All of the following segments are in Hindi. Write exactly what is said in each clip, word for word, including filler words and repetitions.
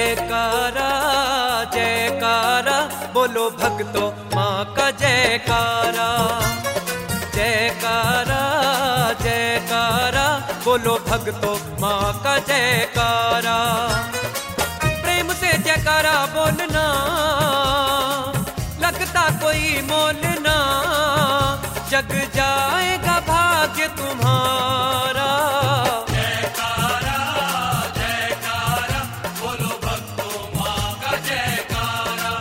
जयकारा जयकारा बोलो भक्तों माँ का जयकारा। जयकारा जयकारा बोलो भक्तों माँ का जयकारा। प्रेम से जयकारा बोलना लगता कोई मोलना, जग जाएगा भाग्य तुम्हारा। जयकारा जयकारा बोलो भक्तों माँ का जयकारा।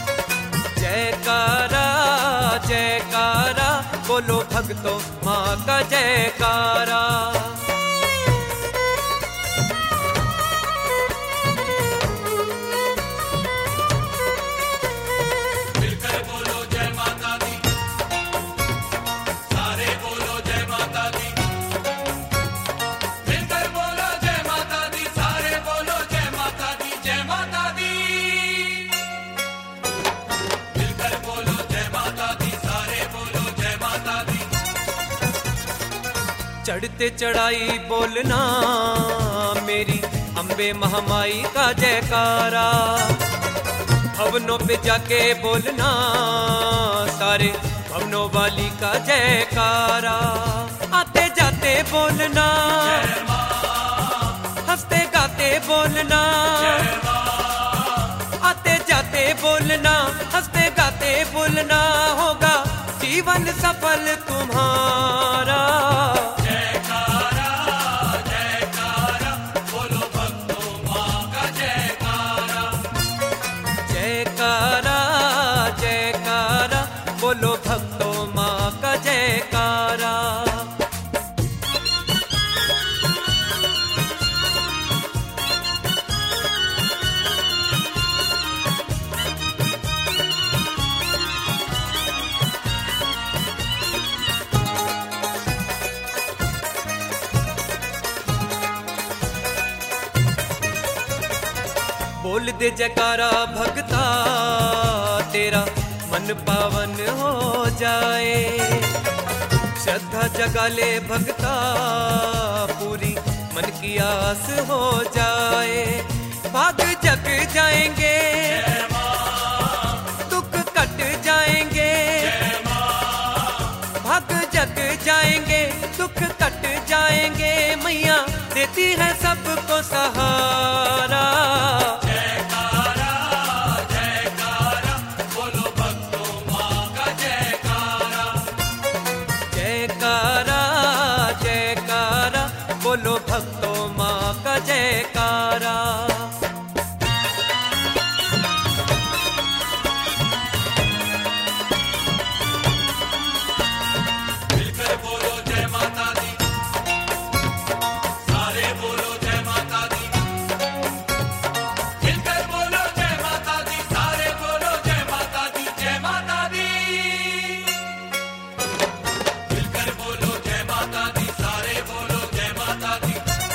जयकारा जयकारा बोलो भक्तों माँ का जयकारा। मिलकर बोलो जय माता दी, सारे बोलो जय माता दी। मिलकर बोलो जय माता दी, सारे बोलो जय माता दी, जय माता दी। मिलकर बोलो जय माता दी, सारे बोलो जय माता दी। चढ़ते चढ़ाई बोलना मेरी अम्बे महामाई का जयकारा। भवनों पे जाके बोलना सारे भवनों वाली का जयकारा। आते जाते बोलना हंसते गाते बोलना, आते जाते बोलना हंसते गाते बोलना, होगा जीवन सफल तुम्हारा। जयकारा जयकारा बोलो भक्तों माँ का जयकारा। जयकारा जयकारा बोलो भक्तों माँ का जयकारा। बोल दे जयकारा भगता तेरा मन पावन हो जाए। श्रद्धा जगा ले भगता पूरी मन की आस हो जाए। भाग जग जाएंगे दुख कट जाएंगे, भाग जग जाएंगे दुख कट जाएंगे, मैया देती है सबको सहारा। जयकारा जयकारा बोलो भक्तों माँ का जयकारा। जयकारा जयकारा बोलो भक्तों माँ का जयकारा। मिलकर बोलो जय माता दी, सारे बोलो जय माता दी। मिलकर बोलो जय माता दी, सारे बोलो जय माता दी, जय माता दी। मिलकर बोलो जय माता दी, सारे बोलो जय माता दी।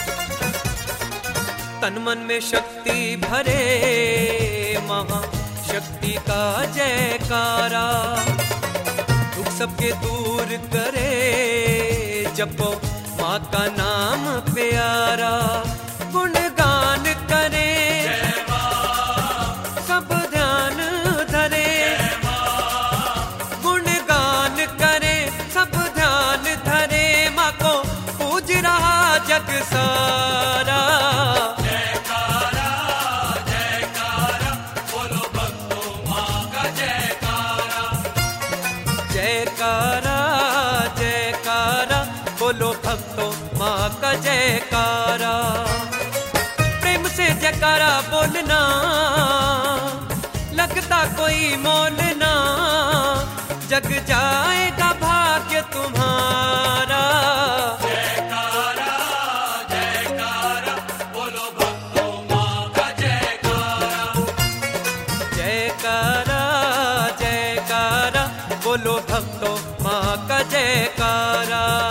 तन मन में शक्ति भरे महाशक्ति का जयकारा। दुख सबके दूर करे जपो माँ का नाम प्यारा। गुणगान करे सब ध्यान धरे, गुणगान करे सब ध्यान धरे, माँ को पूज रहा जग सारा। जयकारा जयकारा बोलो भक्तों माँ का जयकारा। जयकारा जयकारा बोलो भक्तों माँ का जयकारा। प्रेम से जयकारा बोलना लगता कोई मोलना, जग जाएगा भाग्य तुम्हारा। जयकारा जयकारा बोलो भक्तों माँ का जयकारा। जयकारा जयकारा बोलो भक्तों माँ का जयकारा।